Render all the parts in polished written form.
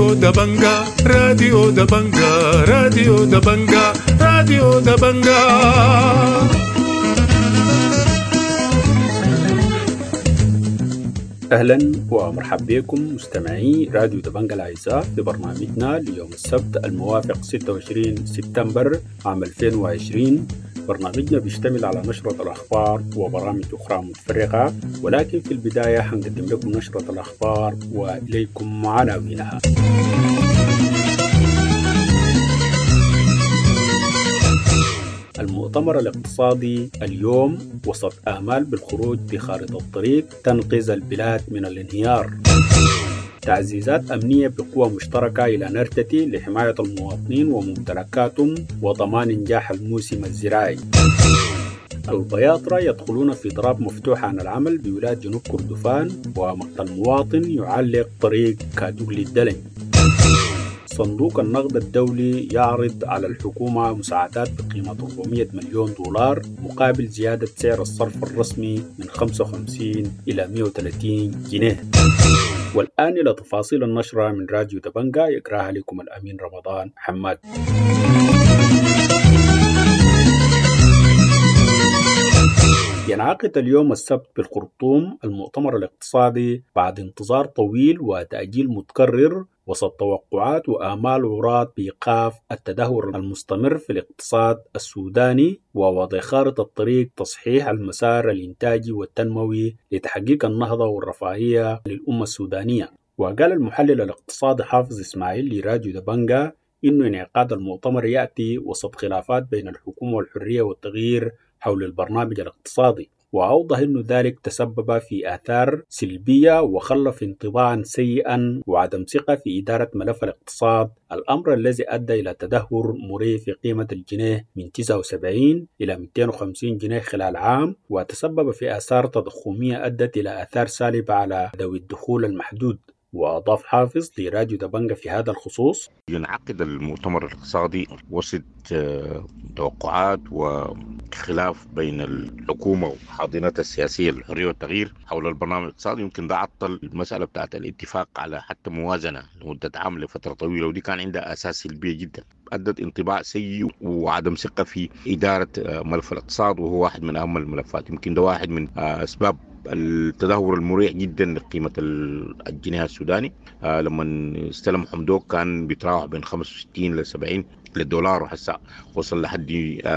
راديو دبنجا راديو دبنجا راديو دبنجا راديو دبنجا. أهلا ومرحبا بكم مستمعي راديو دبنجا الأعزاء في برنامجنا ليوم السبت الموافق 26 سبتمبر عام 2020. برنامجنا بيشتمل على نشرة الأخبار وبرامج أخرى متفرقة، ولكن في البداية هنقدم لكم نشرة الأخبار وإليكم عناوينها. المؤتمر الاقتصادي اليوم وسط آمال بالخروج بخارطة الطريق تنقذ البلاد من الانهيار. تعزيزات أمنية بقوة مشتركة إلى نرتتي لحماية المواطنين وممتلكاتهم وضمان نجاح الموسم الزراعي. البياطرة يدخلون في ضراب مفتوح عن العمل بولاية جنوب كردفان، ومقتل مواطن يعلق طريق كادوغ للدلن. صندوق النقد الدولي يعرض على الحكومة مساعدات بقيمة 400 مليون دولار مقابل زيادة سعر الصرف الرسمي من 55 إلى 130 جنيه. والآن إلى تفاصيل النشرة من راديو دبنجا، يقرأها لكم الأمين رمضان حماد. ينعقد اليوم السبت بالخرطوم المؤتمر الاقتصادي بعد انتظار طويل وتأجيل متكرر وسط توقعات وآمال عراة بإيقاف التدهور المستمر في الاقتصاد السوداني ووضع خارطة الطريق تصحيح المسار الإنتاجي والتنموي لتحقيق النهضة والرفاهية للأمة السودانية. وقال المحلل الاقتصادي حافظ إسماعيل لراديو دبنجا إنه انعقاد المؤتمر يأتي وسط خلافات بين الحكومة والحرية والتغيير حول البرنامج الاقتصادي، وأوضح أن ذلك تسبب في آثار سلبية وخلف انطباعا سيئا وعدم ثقة في إدارة ملف الاقتصاد، الأمر الذي أدى إلى تدهور مريع في قيمة الجنيه من 79 إلى 250 جنيه خلال عام، وتسبب في آثار تضخمية أدت إلى آثار سالبة على ذوي الدخول المحدود. وأضاف حافظ لراديو دبنجا في هذا الخصوص: ينعقد المؤتمر الاقتصادي وسط توقعات وخلاف بين الحكومة وحاضنتها السياسية الحرية والتغيير حول البرنامج الاقتصادي. يمكن ده عطل المسألة بتاعت الاتفاق على حتى موازنة لمدة عام لفترة طويلة، ودي كان عندها أساس سلبية جدا، أدت انطباع سيء وعدم ثقة في إدارة ملف الاقتصاد، وهو واحد من أهم الملفات. يمكن ده واحد من أسباب التدهور المريع جدا لقيمة الجنيه السوداني. لما استلم حمدوك كان بيتراوح بين 65 ل 70 للدولار، وحسا وصل لحد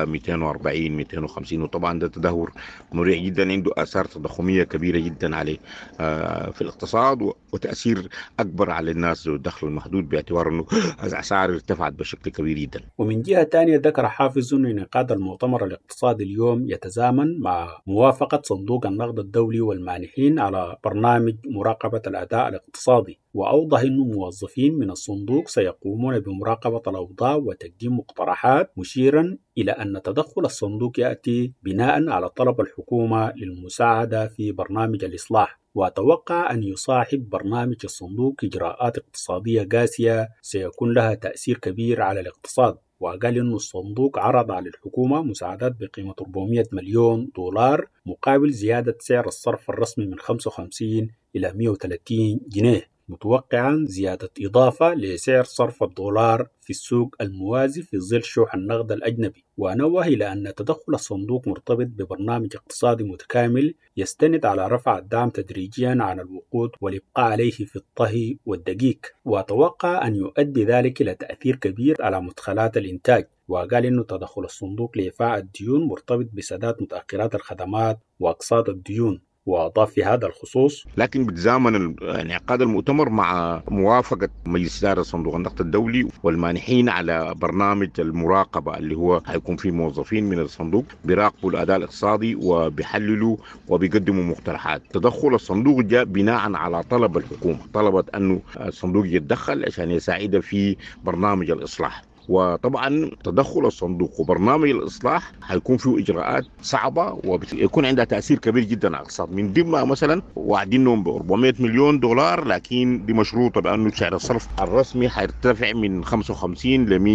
240 250، وطبعا ده تدهور مريع جدا عنده آثار تضخمية كبيرة جدا عليه في الاقتصاد، وتأثير أكبر على الناس ذو الدخل المحدود باعتبار أنه الأسعار ارتفعت بشكل كبير جدا. ومن جهة تانية ذكر حافظ أن انعقاد المؤتمر الاقتصادي اليوم يتزامن مع موافقة صندوق النقد الدولي والمانحين على برنامج مراقبة الأداء الاقتصادي، وأوضح أن موظفين من الصندوق سيقومون بمراقبة الأوضاع وتقديم مقترحات، مشيرا إلى أن تدخل الصندوق يأتي بناء على طلب الحكومة للمساعدة في برنامج الإصلاح. وأتوقع أن يصاحب برنامج الصندوق إجراءات اقتصادية قاسية سيكون لها تأثير كبير على الاقتصاد. وقال أن الصندوق عرض على الحكومة مساعدات بقيمة 400 مليون دولار مقابل زيادة سعر الصرف الرسمي من 55 إلى 130 جنيه، متوقعا زيادة إضافة لسعر صرف الدولار في السوق الموازي في ظل شح النقد الأجنبي. ونوه إلى أن تدخل الصندوق مرتبط ببرنامج اقتصادي متكامل يستند على رفع الدعم تدريجيا عن الوقود والإبقاء عليه في الطهي والدقيق، وأتوقع أن يؤدي ذلك إلى تأثير كبير على مدخلات الإنتاج. وقال إنه تدخل الصندوق لإيفاء الديون مرتبط بسداد متأخرات الخدمات وأقساط الديون. وأضاف في هذا الخصوص: لكن بتزامن انعقاد المؤتمر مع موافقة مجلس إدارة صندوق النقد الدولي والمانحين على برنامج المراقبة اللي هو هيكون فيه موظفين من الصندوق بيراقبوا الأداء الاقتصادي وبيحللوا وبيقدموا مقترحات. تدخل الصندوق جاء بناء على طلب الحكومة، طلبت أنه الصندوق يتدخل عشان يساعد في برنامج الإصلاح. وطبعا تدخل الصندوق وبرنامج الإصلاح هيكون فيه إجراءات صعبة ويكون عندها تأثير كبير جدا على الاقتصاد. من ضمنها مثلا وعدينهم ب 400 مليون دولار، لكن دي مشروطة بأنه سعر الصرف الرسمي هيرتفع من 55 ل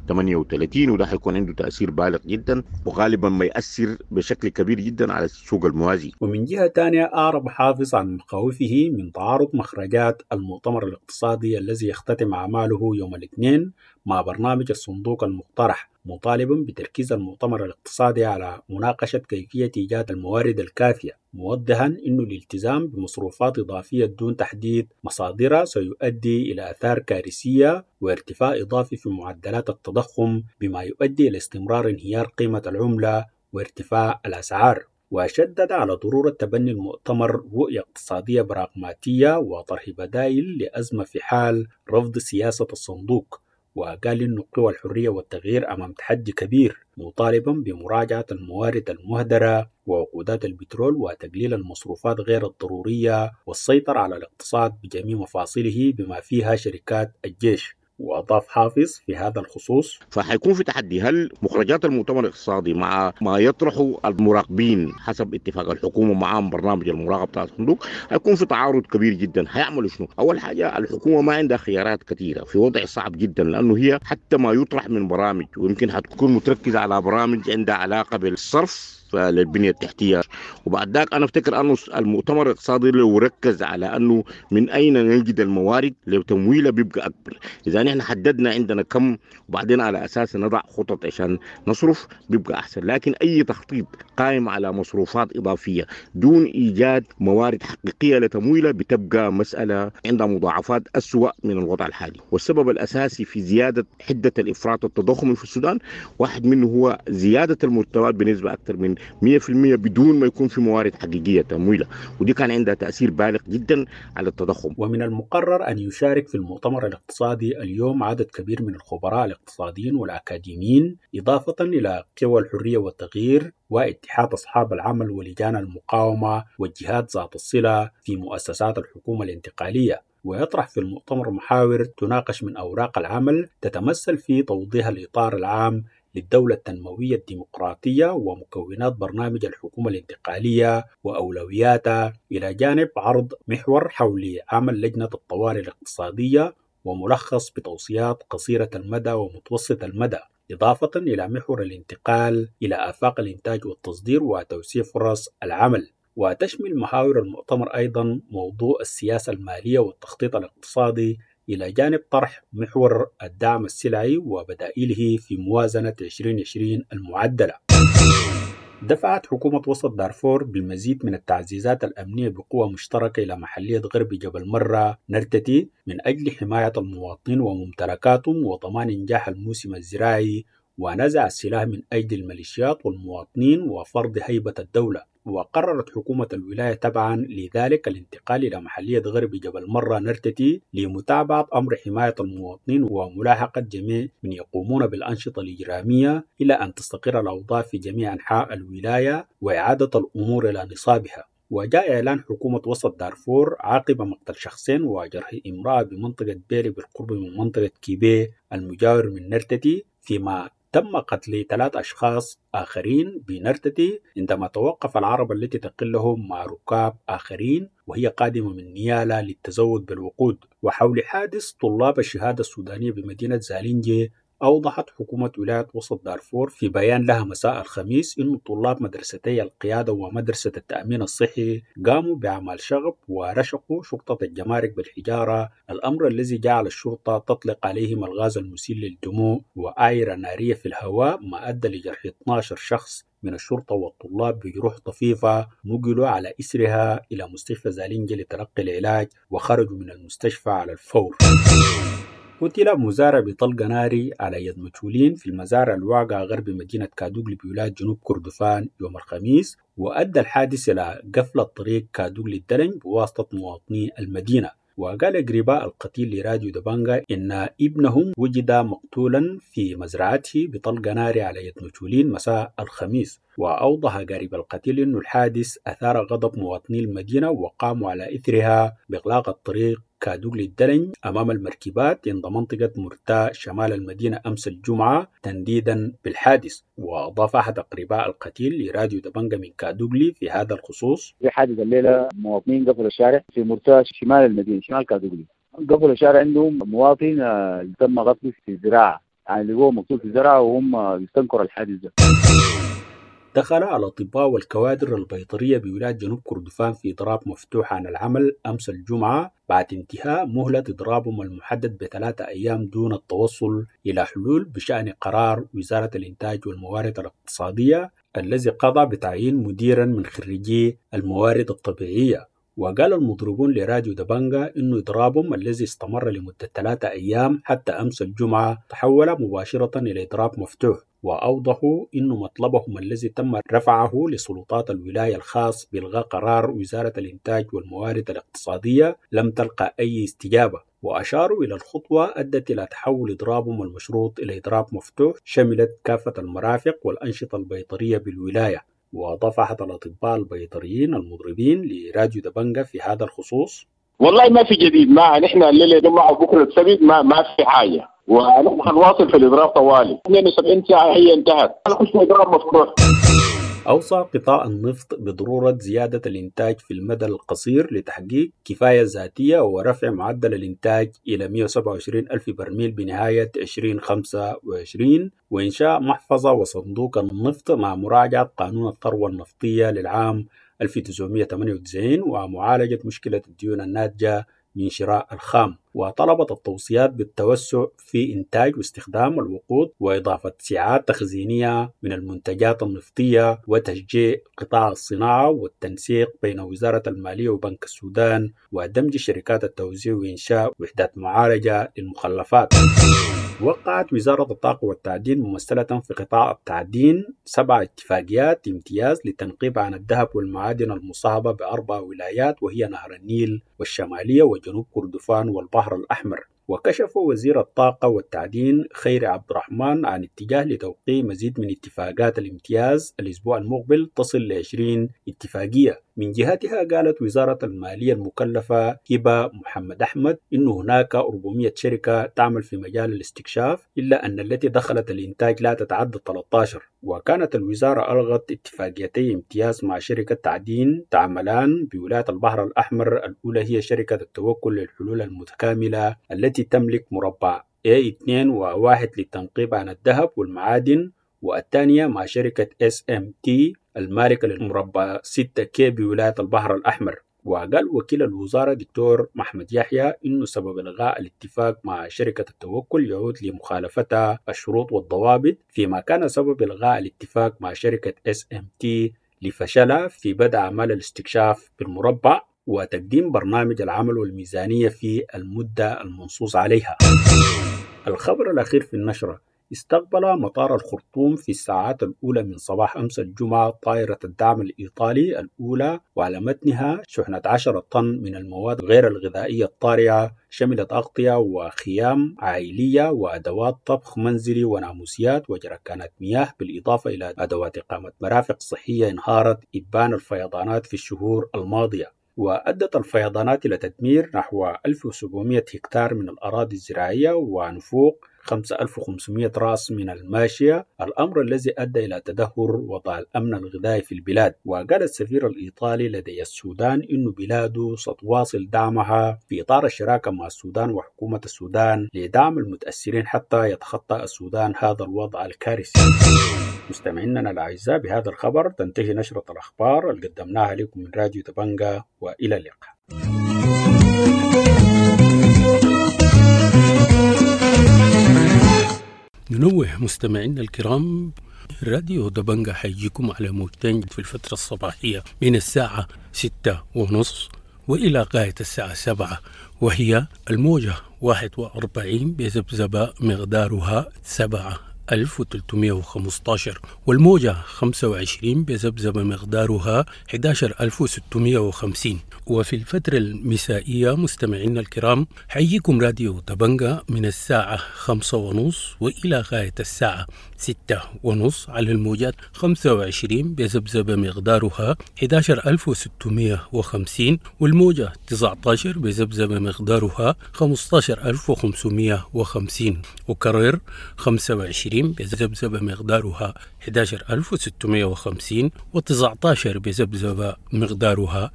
138، وده هيكون عنده تأثير بالغ جدا وغالبا ما يأثر بشكل كبير جدا على السوق الموازي. ومن جهة تانية أعرب حافظ عن مخاوفه من تعارض مخرجات المؤتمر الاقتصادي الذي يختتم أعماله يوم الاثنين مع برنامج الصندوق المقترح، مطالبا بتركيز المؤتمر الاقتصادي على مناقشة كيفية إيجاد الموارد الكافية، موضحا أن الالتزام بمصروفات إضافية دون تحديد مصادرها سيؤدي إلى آثار كارثية وارتفاع إضافي في معدلات التضخم، بما يؤدي إلى استمرار انهيار قيمة العملة وارتفاع الأسعار. وشدد على ضرورة تبني المؤتمر رؤية اقتصادية براغماتية وطرح بدائل لأزمة في حال رفض سياسة الصندوق، وقال إن قوى الحرية والتغيير أمام تحدي كبير، مطالبا بمراجعة الموارد المهدرة ووقودات البترول وتقليل المصروفات غير الضرورية والسيطرة على الاقتصاد بجميع مفاصله بما فيها شركات الجيش. وأضاف حافظ في هذا الخصوص: فحيكون في تحدي، هل مخرجات المؤتمر الاقتصادي مع ما يطرحه المراقبين حسب اتفاق الحكومة معهم برنامج المراقبة بتاع الصندوق هيكون في تعارض كبير جدا. هيعملوا شنو؟ أول حاجة الحكومة ما عندها خيارات كثيرة، في وضع صعب جدا، لأنه هي حتى ما يطرح من برامج ويمكن هتكون متركزة على برامج عندها علاقة بالصرف للبنية التحتية. وبعد ذاك أنا أفتكر أنه المؤتمر الاقتصادي لو ركز على أنه من أين نجد الموارد لتمويله بيبقى أكبر. إذا نحن حددنا عندنا كم وبعدين على أساس نضع خطط عشان نصرف بيبقى أحسن، لكن أي تخطيط قائم على مصروفات إضافية دون إيجاد موارد حقيقية لتمويله بتبقى مسألة عندها مضاعفات أسوأ من الوضع الحالي. والسبب الأساسي في زيادة حدة الإفراط والتضخم في السودان واحد منه هو زيادة المرتبات بنسبة أكثر من 100% بدون ما يكون في موارد حقيقية تمويلها، ودي كان عندها تأثير بالغ جدا على التضخم. ومن المقرر أن يشارك في المؤتمر الاقتصادي اليوم عدد كبير من الخبراء الاقتصاديين والأكاديميين، إضافة إلى قوى الحرية والتغيير واتحاد أصحاب العمل ولجان المقاومة والجهات ذات الصلة في مؤسسات الحكومة الانتقالية. ويطرح في المؤتمر محاور تناقش من أوراق العمل تتمثل في توضيح الإطار العام للدولة التنموية الديمقراطية ومكونات برنامج الحكومة الانتقالية وأولوياتها، إلى جانب عرض محور حول عمل لجنة الطوارئ الاقتصادية وملخص بتوصيات قصيرة المدى ومتوسط المدى، إضافة إلى محور الانتقال إلى آفاق الإنتاج والتصدير وتوسيع فرص العمل. وتشمل محاور المؤتمر أيضا موضوع السياسة المالية والتخطيط الاقتصادي، إلى جانب طرح محور الدعم السلعي وبدائله في موازنة 2020 المعدلة. دفعت حكومة وسط دارفور بالمزيد من التعزيزات الأمنية بقوة مشتركة إلى محلية غرب جبل مرة نرتتي من أجل حماية المواطنين وممتلكاتهم وضمان إنجاح الموسم الزراعي ونزع السلاح من أيدي الميليشيات والمواطنين وفرض هيبة الدولة. وقررت حكومة الولاية تبعا لذلك الانتقال إلى محلية غرب جبل مرة نرتتي لمتابعة أمر حماية المواطنين وملاحقة جميع من يقومون بالأنشطة الإجرامية إلى أن تستقر الأوضاع في جميع أنحاء الولاية وإعادة الأمور إلى نصابها. وجاء إعلان حكومة وسط دارفور عقب مقتل شخصين وجرح امرأة بمنطقة بيري بالقرب من منطقة كيبي المجاور من نرتتي، فيما تم قتل 3 أشخاص آخرين بنرتتي عندما توقف العربة التي تقلهم مع ركاب آخرين وهي قادمة من نيالا للتزود بالوقود. وحول حادث طلاب الشهادة السودانية بمدينة زالينجي، أوضحت حكومة ولاية وسط دارفور في بيان لها مساء الخميس إن طلاب مدرستي القيادة ومدرسة التأمين الصحي قاموا بأعمال شغب ورشقوا شرطة الجمارك بالحجارة، الأمر الذي جعل الشرطة تطلق عليهم الغاز المسيل للدموع وآيرة نارية في الهواء، ما أدى لجرح 12 شخص من الشرطة والطلاب بجروح طفيفة نقلوا على إسرها إلى مستشفى زالينجي لتلقي العلاج وخرجوا من المستشفى على الفور. قتل مزارع بطلق ناري على يد مجهولين في المزارع الواقع غرب مدينة كادوغلي بولاية جنوب كردفان يوم الخميس، وأدى الحادث إلى قفل الطريق كادوغلي الدلنج بواسطة مواطني المدينة. وقال قريباء القتيل لراديو دبانجا إن ابنهم وجد مقتولا في مزرعته بطلق ناري على يد مجهولين مساء الخميس. وأوضح قريب القتيل أن الحادث أثار غضب مواطني المدينة وقاموا على إثرها بإغلاق الطريق كادوغلي الدلن أمام المركبات عند منطقة مرتا شمال المدينة أمس الجمعة تنديدا بالحادث. وأضاف أحد أقرباء القتيل لراديو دبنجة من كادوغلي في هذا الخصوص: في حادث الليلة مواطنين قفلوا الشارع في مرتا شمال المدينة شمال كادوغلي، قفلوا الشارع عندهم مواطن تم قتله في الزراعة، يعني لقوه مقتول في الزراعة وهم يستنكروا الحادث ده. دخل الأطباء والكوادر البيطرية بولاية جنوب كردفان في إضراب مفتوح عن العمل أمس الجمعة بعد انتهاء مهلة إضرابهم المحدد ب3 أيام دون التوصل إلى حلول بشأن قرار وزارة الإنتاج والموارد الاقتصادية الذي قضى بتعيين مديرا من خريجي الموارد الطبيعية. وقال المضربون لراديو دبنجة إنه إضرابهم الذي استمر لمدة 3 أيام حتى أمس الجمعة تحول مباشرة إلى إضراب مفتوح. وأوضحوا إن مطلبهم الذي تم رفعه لسلطات الولاية الخاص بإلغاء قرار وزارة الإنتاج والموارد الاقتصادية لم تلقى أي استجابة. وأشاروا إلى الخطوة أدت إلى تحول إضرابهم المشروط إلى إضراب مفتوح شملت كافة المرافق والأنشطة البيطرية بالولاية. وأضاف أحد الأطباء البيطريين المضربين لراديو دبنجة في هذا الخصوص: والله ما في جديد، ما نحن الليلة جمعة بكرة السبت ما في حاجة، ونحن هنواصل في الإضراب طوالي. 72 ساعة هي انتهت، نخش في إضراب مفتوح. أوصى قطاع النفط بضرورة زيادة الإنتاج في المدى القصير لتحقيق كفاية ذاتية ورفع معدل الإنتاج إلى 127 ألف برميل بنهاية 2025، وإنشاء محفظة وصندوق النفط مع مراجعة قانون الثروة النفطية للعام 1998 ومعالجة مشكلة الديون الناتجة من شراء الخام. وطلبت التوصيات بالتوسع في إنتاج واستخدام الوقود وإضافة سعات تخزينية من المنتجات النفطية وتشجيع قطاع الصناعة والتنسيق بين وزارة المالية وبنك السودان ودمج شركات التوزيع وإنشاء وحدات معالجة للمخلفات. وقعت وزارة الطاقة والتعدين ممثلة في قطاع التعدين 7 اتفاقيات امتياز للتنقيب عن الذهب والمعادن المصابة ب4 ولايات وهي نهر النيل والشمالية وجنوب كردفان والبحر الأحمر. وكشف وزير الطاقة والتعدين خيري عبد الرحمن عن اتجاه لتوقيع مزيد من اتفاقات الامتياز الأسبوع المقبل تصل ل20 اتفاقية. من جهتها قالت وزارة المالية المكلفة هبة محمد أحمد إن هناك 400 شركة تعمل في مجال الاستكشاف إلا أن التي دخلت الإنتاج لا تتعدى 13. وكانت الوزارة ألغت اتفاقيتي امتياز مع شركة تعدين تعملان بولاية البحر الأحمر. الأولى هي شركة التوكل للحلول المتكاملة التي تملك مربع A2 و1 للتنقيب عن الذهب والمعادن، والثانية مع شركة SMT المالكة للمربع 6K بولاية البحر الأحمر. وقال وكيل الوزارة دكتور محمد يحيى إنه سبب إلغاء الاتفاق مع شركة التوكل يعود لمخالفتها الشروط والضوابط، فيما كان سبب إلغاء الاتفاق مع شركة SMT لفشلها في بدء أعمال الاستكشاف بالمربع وتقديم برنامج العمل والميزانية في المدة المنصوص عليها. الخبر الأخير في النشرة: استقبل مطار الخرطوم في الساعات الأولى من صباح أمس الجمعة طائرة الدعم الإيطالي الأولى وعلى متنها شحنة 10 طن من المواد غير الغذائية الطارئة شملت أغطية وخيام عائلية وأدوات طبخ منزلي وناموسيات وجركانات مياه، بالإضافة إلى أدوات إقامة مرافق صحية انهارت إبان الفيضانات في الشهور الماضية. وأدت الفيضانات إلى تدمير نحو 1700 هكتار من الأراضي الزراعية ونفوق 5500 رأس من الماشية، الأمر الذي أدى إلى تدهور وضع الأمن الغذائي في البلاد. وقال السفير الإيطالي لدى السودان إنه بلاده ستواصل دعمها في إطار الشراكة مع السودان وحكومة السودان لدعم المتأثرين حتى يتخطى السودان هذا الوضع الكارثي. مستمعينا الأعزاء، بهذا الخبر تنتهي نشرة الأخبار اللي قدمناها لكم من راديو دبنجة، وإلى اللقاء. ننوه مستمعينا الكرام، راديو دبنجة حيجيكم على موجتين في الفترة الصباحية من الساعة 6:30 وإلى غاية الساعة 7، وهي الموجة 41 بذبذبة مقدارها 7 1315 والموجة 25 بذبذبة مقدارها 11650. وفي الفترة المسائية مستمعينا الكرام حييكم راديو دبنجة من الساعة 5:30 وإلى غاية الساعة 6:30 على الموجات 25 بذبذبة مقدارها 11650 والموجة 19 بذبذبة مقدارها 15550 وكرر 25 بذبذبة مقدارها 11650 و19 بذبذبة مقدارها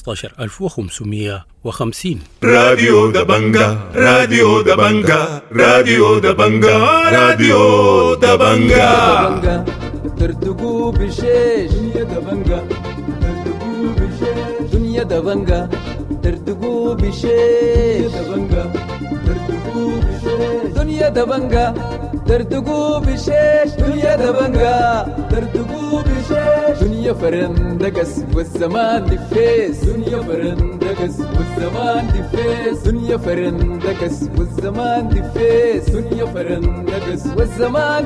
15550. راديو دبنجة راديو دبنجة راديو دبنجة راديو دبنجة ترتقوا بشيش دنيا دبنجة ترتقوا بشيش دنيا دبنجة ترتقوا بشيش دبنجة ترتقوا بشيش دنيا دبنجة ترتقوا بشيش دنيا دبنجة ترتقوا بشيش دنيا فرندقس والزمان دفيس دنيا فرندقس والزمان دفيس دنيا فرندقس والزمان دفيس دنيا فرندقس والزمان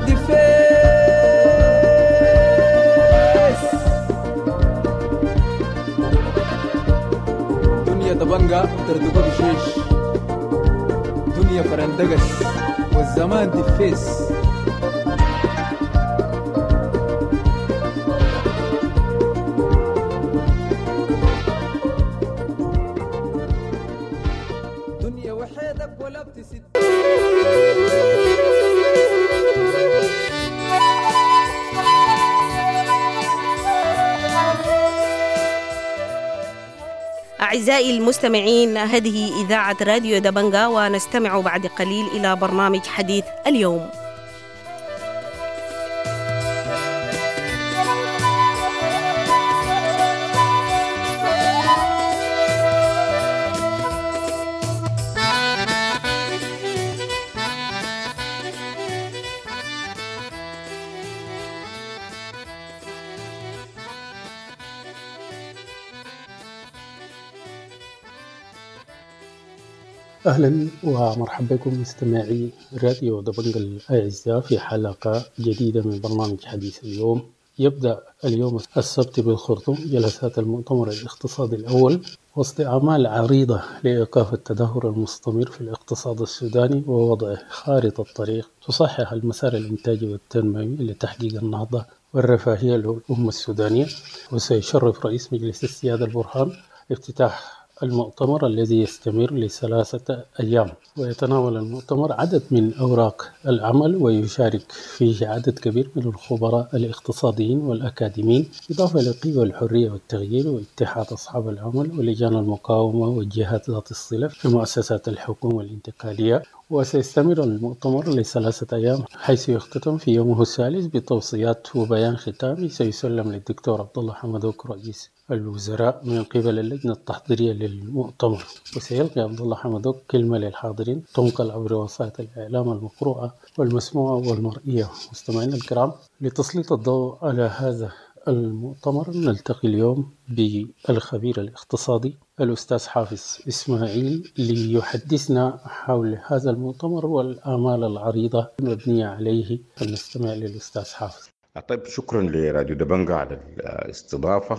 دفيس دنيا دبنجة ترتقوا بشيش دنيا فرندقس والزمان دفيس دنيا وحيدك ولا بتسد. أعزائي المستمعين، هذه إذاعة راديو دبنجة، ونستمع بعد قليل إلى برنامج حديث اليوم. أهلا ومرحبا بكم مستمعي راديو دبنجة الأعزاء في حلقة جديدة من برنامج حديث اليوم. يبدأ اليوم السبت بالخرطوم جلسات المؤتمر الاقتصادي الأول وسط أعمال عريضة لإيقاف التدهور المستمر في الاقتصاد السوداني ووضع خارطة طريق تصحح المسار الإنتاجي والتنموي لتحقيق النهضة والرفاهية للأمة السودانية. وسيشرف رئيس مجلس السيادة البرهان افتتاح المؤتمر الذي يستمر ل3 أيام، ويتناول المؤتمر عدد من أوراق العمل ويشارك فيه عدد كبير من الخبراء الاقتصاديين والأكاديميين، إضافة لقوى الحرية والتغيير واتحاد أصحاب العمل ولجان المقاومة والجهات ذات الصلة في مؤسسات الحكومة الانتقالية. وسيستمر المؤتمر ل3 أيام حيث يختتم في يومه الثالث بتوصيات وبيان ختامي سيسلم للدكتور عبد الله حمدوك رئيس الوزراء من قبل اللجنة التحضيرية للمؤتمر. وسيلقي عبد الله حمدوك كلمة للحاضرين تنقل عبر وسائل الإعلام المقروءة والمسموعة والمرئية. مستمعينا الكرام، لتسليط الضوء على هذا المؤتمر نلتقي اليوم بالخبير الاقتصادي الأستاذ حافظ إسماعيل ليحدثنا حول هذا المؤتمر والآمال العريضة المبنية عليه. فلنستمع للأستاذ حافظ. طيب، شكرا لراديو دبنجة على الاستضافة.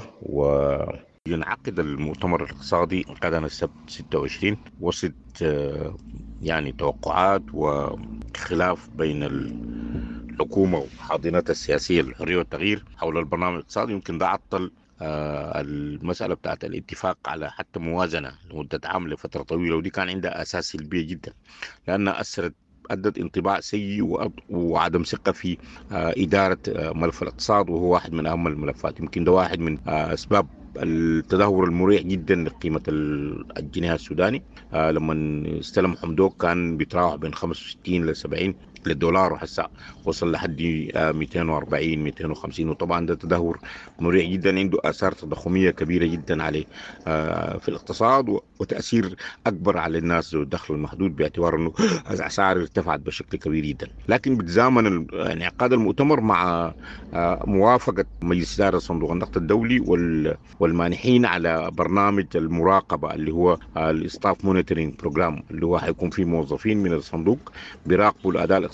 وينعقد المؤتمر الاقتصادي غدا السبت 26 وسط يعني توقعات وخلاف بين الحكومة وحاضنتها السياسية للحرية والتغيير حول البرنامج الاقتصادي. يمكن ده عطل المسألة بتاعت الاتفاق على حتى موازنة لمدة عام لفترة طويلة، ودي كان عندها أساس سلبية جدا لأنها أدت انطباع سيء وعدم ثقة في إدارة ملف الاقتصاد، وهو واحد من أهم الملفات. يمكن ده واحد من أسباب التدهور المريع جدا لقيمة الجنيه السوداني. لما استلم حمدوك كان بيتراوح بين 65 ل 70 للدولار، وهسه وصل لحد 240 250. وطبعا ده تدهور مريع جدا عنده آثار تضخمية كبيرة جدا عليه في الاقتصاد، وتأثير أكبر على الناس ذو الدخل المحدود باعتبار أنه الأسعار ارتفعت بشكل كبير جدا. لكن بتزامن انعقاد المؤتمر مع موافقة مجلس إدارة صندوق النقد الدولي والمانحين على برنامج المراقبة اللي هو الستاف مونيتورينج بروجرام، اللي هو حيكون فيه موظفين من الصندوق بيراقبوا الأداء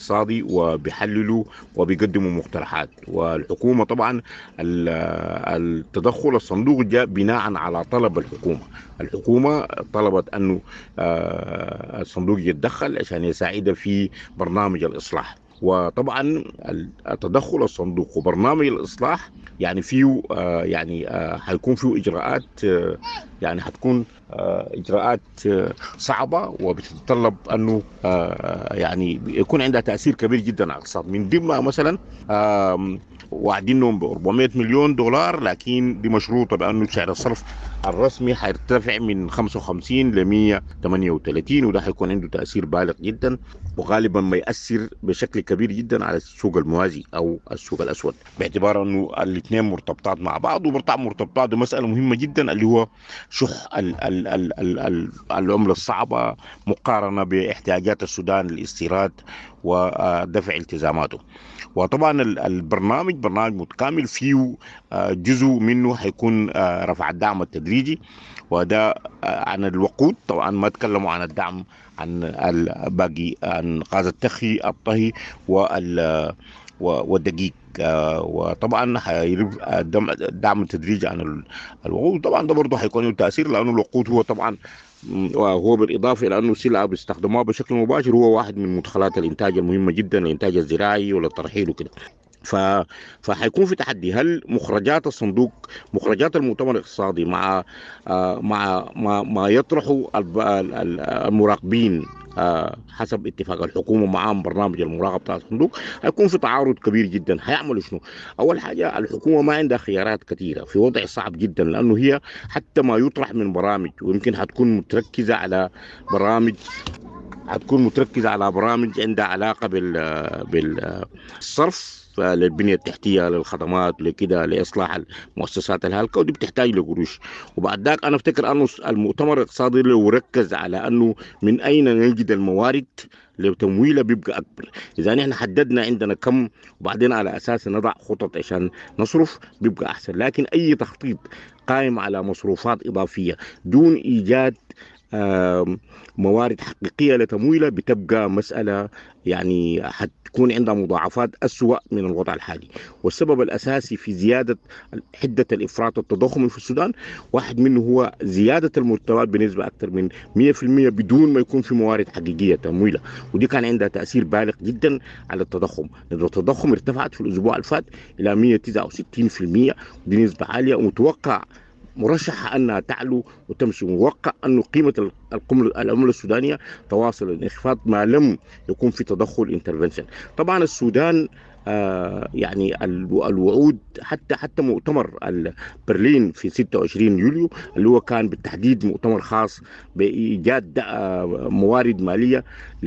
الاقتصادي وبيحللوا وبيقدموا مقترحات. والحكومة طبعا التدخل الصندوق جاء بناء على طلب الحكومة طلبت أنه الصندوق يتدخل عشان يساعد في برنامج الإصلاح. وطبعا تدخل الصندوق وبرنامج الإصلاح يعني فيه حيكون فيه إجراءات يعني حتكون إجراءات صعبة وبتتطلب أنه يعني يكون عندها تأثير كبير جدا على الاقتصاد. من ضمنها مثلا وعدينهم ب 400 مليون دولار، لكن دي مشروطة بأنه سعر الصرف الرسمي حيرتفع من 55 ل 138، وده حيكون عنده تأثير بالغ جدا وغالبا ما يأثر بشكل كبير جدا على السوق الموازي أو السوق الأسود، باعتبار أنه الاثنين مرتبطات مع بعض. مرتبطات بمسألة مهمة جدا اللي هو شح العملة الصعبة مقارنة باحتياجات السودان للاستيراد ودفع التزاماته. وطبعا البرنامج برنامج متكامل، فيه جزء منه حيكون رفع الدعم التدريجي، وده عن الوقود. طبعا ما تكلموا عن الدعم عن الباقي، عن غاز الطهي والدقيق. وطبعا الدعم التدريجي عن الوقود. طبعا ده برضه حيكون له تأثير، لأنه الوقود هو طبعا وهو بالإضافة إلى أنه سلعة بيستخدموها بشكل مباشر، هو واحد من مدخلات الإنتاج المهمة جدا، الإنتاج الزراعي والترحيل وكده. فحيكون في تحدي. هل مخرجات الصندوق، مخرجات المؤتمر الاقتصادي مع ما يطرحه المراقبين حسب اتفاق الحكومة معهم برنامج المراقبة بتاع الصندوق، هيكون في تعارض كبير جدا. هيعملوا شنو؟ أول حاجة الحكومة ما عندها خيارات كثيرة، في وضع صعب جدا، لأنه هي حتى ما يطرح من برامج ويمكن هتكون متركزة على برامج عندها علاقة بالصرف للبنية التحتية، للخدمات، لكده لإصلاح المؤسسات الهالكة، ودي بتحتاج لقروش. وبعد ذاك أنا أفتكر أنه المؤتمر الاقتصادي لو ركز على أنه من أين نجد الموارد لتمويله بيبقى أكبر. إذا نحن حددنا عندنا كم وبعدين على أساس نضع خطط عشان نصرف بيبقى أحسن. لكن أي تخطيط قائم على مصروفات إضافية دون إيجاد موارد حقيقية لتمويله بتبقى مسألة يعني حتكون عندها مضاعفات أسوأ من الوضع الحالي. والسبب الأساسي في زيادة حدة الإفراط التضخمي في السودان واحد منه هو زيادة المرتبات بنسبة أكثر من 100% بدون ما يكون في موارد حقيقية تمويله، ودي كان عندها تأثير بالغ جدا على التضخم. التضخم ارتفعت في الأسبوع الفات إلى 169%، ودي نسبة عالية ومتوقع مرشحة أنها تعلو وتمشي. موقع أن قيمة العملة السودانية تواصل الانخفاض ما لم يكون في تدخل انترفنشن. طبعا السودان يعني الوعود حتى مؤتمر برلين في 26 يوليو اللي هو كان بالتحديد مؤتمر خاص بإيجاد موارد مالية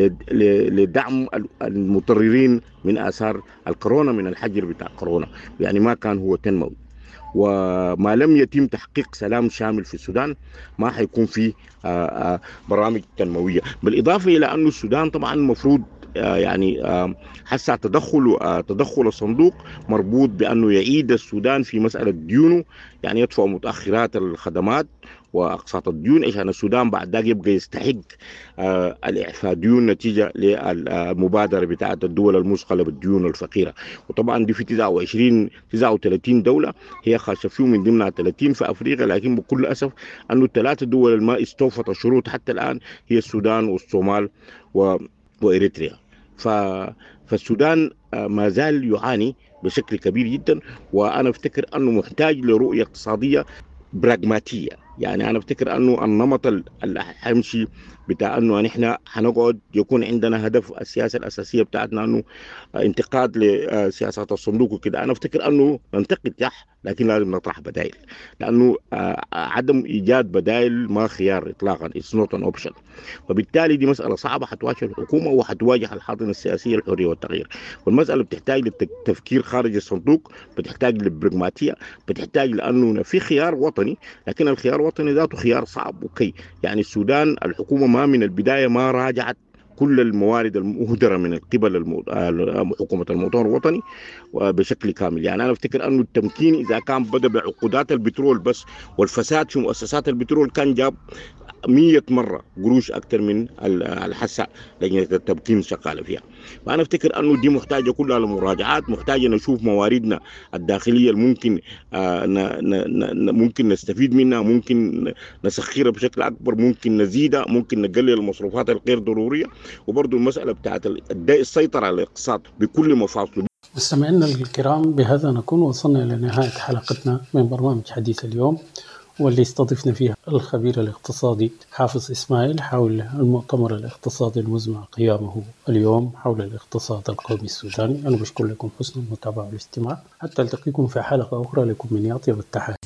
لدعم المتضررين من آثار الكورونا، من الحجر بتاع كورونا، يعني ما كان هو تنموي. وما لم يتم تحقيق سلام شامل في السودان ما حيكون فيه برامج تنموية. بالإضافة إلى أن السودان طبعا المفروض يعني حسا تدخل الصندوق مربوط بأنه يعيد السودان في مسألة ديونه، يعني يدفع متأخرات الخدمات وأقساط الديون عشان السودان بعد ذلك يبقى يستحق الإعفاء ديون نتيجة للمبادرة بتاعة الدول المثقلة بالديون الفقيرة. وطبعا دي في 39 دولة هي خاصة فيهم، من ضمنها 30 في أفريقيا، لكن بكل أسف أنه الثلاثة دول ما استوفت الشروط حتى الآن هي السودان والصومال وإريتريا. فالسودان ما زال يعاني بشكل كبير جدا، وأنا أفتكر أنه محتاج لرؤية اقتصادية براغماتية. يعني أنا أفتكر أنه النمط اللي حيمشي بتاع أنه نحن حنقعد يكون عندنا هدف السياسة الأساسية بتاعتنا أنه انتقاد لسياسات الصندوق وكده. أنا أفتكر أنه ننتقد صح، لكن لازم نطرح بدائل، لأنه عدم إيجاد بدائل ما خيار إطلاقا، it's not an option. وبالتالي دي مسألة صعبة حتواجه الحكومة وحتواجه الحاضنة السياسية الحرية والتغيير. والمسألة بتحتاج للتفكير خارج الصندوق، بتحتاج للبراغماتية، بتحتاج لأنه في خيار وطني، لكن الخيار الوطني ذاته خيار صعب. اوكي، يعني السودان الحكومة ما من البداية ما راجعت كل الموارد المهدرة من قبل حكومة المؤتمر الوطني بشكل كامل. يعني أنا أفتكر أنه التمكين إذا كان بدأ بعقودات البترول بس والفساد في مؤسسات البترول كان جاب 100 مرة قروش أكثر من الحسة لجنة التبكين شغالة فيها. فأنا أفتكر أنه دي محتاجة كلها لمراجعات، محتاجة نشوف مواردنا الداخلية الممكن ممكن نستفيد منها، ممكن نسخرها بشكل أكبر، ممكن نزيدها، ممكن نقلل المصروفات الغير ضرورية، وبرضو المسألة بتاعت السيطرة على الاقتصاد بكل مفاصله. مستمعينا الكرام، بهذا نكون وصلنا إلى نهاية حلقتنا من برنامج حديث اليوم، واللي استضفنا فيها الخبير الاقتصادي حافظ إسماعيل حول المؤتمر الاقتصادي المزمع قيامه اليوم حول الاقتصاد القومي السوداني. أنا بشكر لكم حسن المتابعة والاستماع، حتى ألتقيكم في حلقة أخرى. لكم من أطيب التحيات.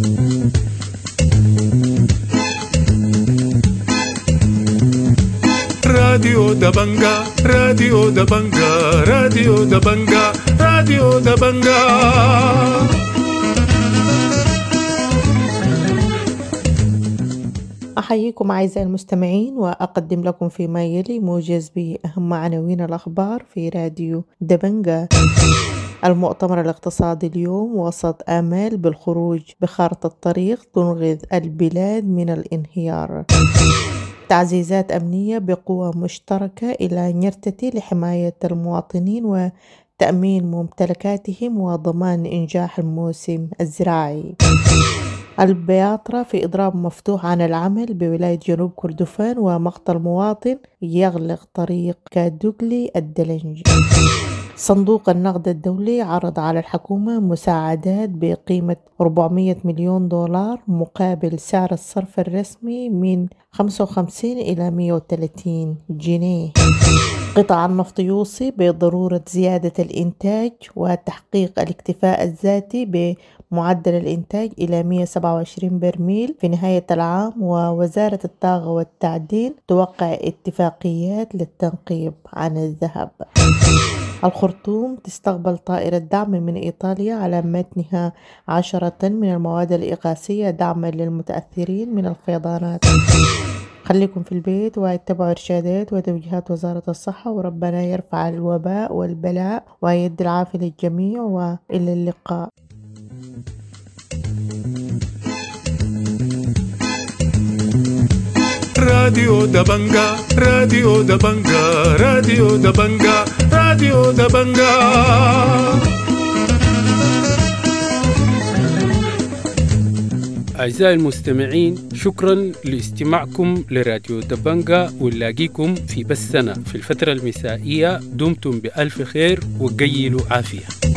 راديو دبنجا راديو دبنجا راديو دبنجا راديو دبنجا. أحييكم أعزائي المستمعين، وأقدم لكم فيما يلي موجز بأهم عناوين الأخبار في راديو دبنجا. المؤتمر الاقتصادي اليوم وسط آمال بالخروج بخارطة الطريق تنقذ البلاد من الانهيار. تعزيزات أمنية بقوة مشتركة إلى أن يرتدي لحماية المواطنين وتأمين ممتلكاتهم وضمان إنجاح الموسم الزراعي. البياطرة في إضراب مفتوح عن العمل بولاية جنوب كردفان ومقتل مواطن يغلق طريق كادوغلي الدلنج. صندوق النقد الدولي عرض على الحكومة مساعدات بقيمة 400 مليون دولار مقابل سعر الصرف الرسمي من 55 إلى 130 جنيه. قطاع النفط يوصي بضرورة زيادة الإنتاج وتحقيق الاكتفاء الذاتي بمعدل الإنتاج إلى 127 برميل في نهاية العام، ووزارة الطاقة والتعدين توقع اتفاقيات للتنقيب عن الذهب. الخرطوم تستقبل طائرة دعم من إيطاليا على متنها 10 من المواد الإغاثية دعما للمتأثرين من الفيضانات. خليكم في البيت واتبعوا إرشادات وتوجيهات وزارة الصحة، وربنا يرفع الوباء والبلاء ويدي العافية للجميع، وإلى اللقاء. راديو دبنجا راديو دبنجا راديو دبنجا راديو دبنجا. أعزائي المستمعين، شكرا لاستماعكم لراديو دبنجا، ونلاقيكم في بثنا في الفترة المسائية. دمتم بألف خير وقيلوا عافية.